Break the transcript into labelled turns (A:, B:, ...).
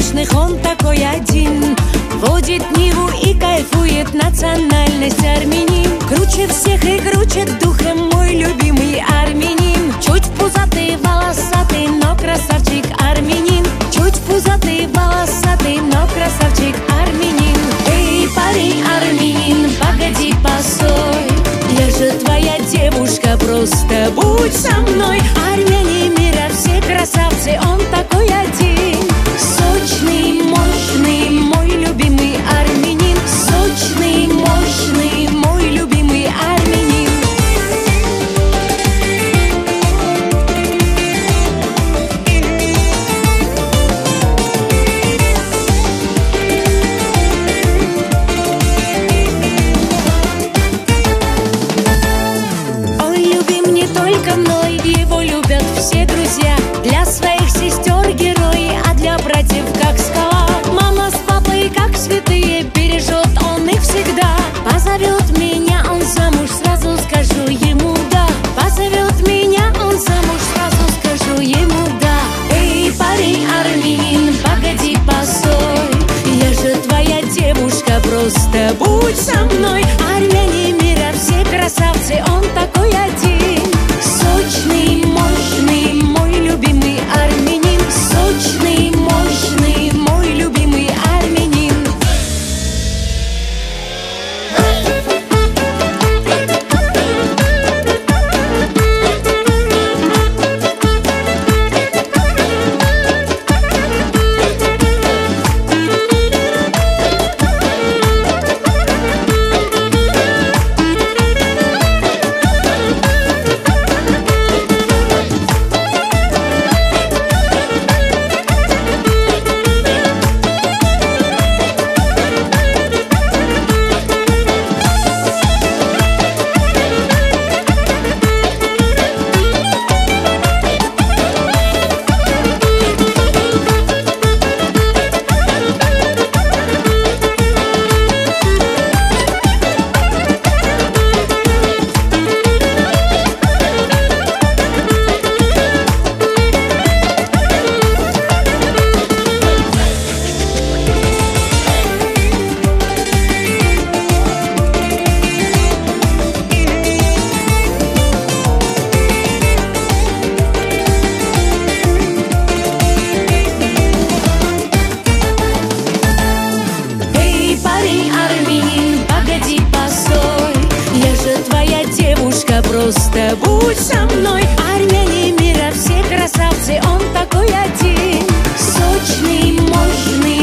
A: мощных, он такой один. Водит Ниву и кайфует, национальность армянин. Круче всех и круче духом мой любимый армянин. Чуть пузатый, волосатый, но красавчик армянин. Чуть пузатый, волосатый, но красавчик армянин. Эй, парень армянин, погоди, постой, я же твоя девушка, просто будь со мной. Армяне мира все красавцы, он такой один. Сочный, мощный, мой любимый армянин. Сочный, мощный, мой любимый армянин. Он любим не только мной, его любят все друзья. Для своих сестер герой, а для братьев как скала. Мама с папой как святые, бережет он их всегда. Позовет меня он замуж, сразу скажу ему да. Позовет меня он замуж, сразу скажу ему да. Эй, парень армянин, погоди, постой, я же твоя девушка, просто будь со мной. Армяне мира все красавцы, он такой один. Сочный, мощный, мой любимый армянин. Сочный, мощный, мой любимый армянин. Просто будь со мной. Армяне мира все красавцы, он такой один. Сочный, мощный,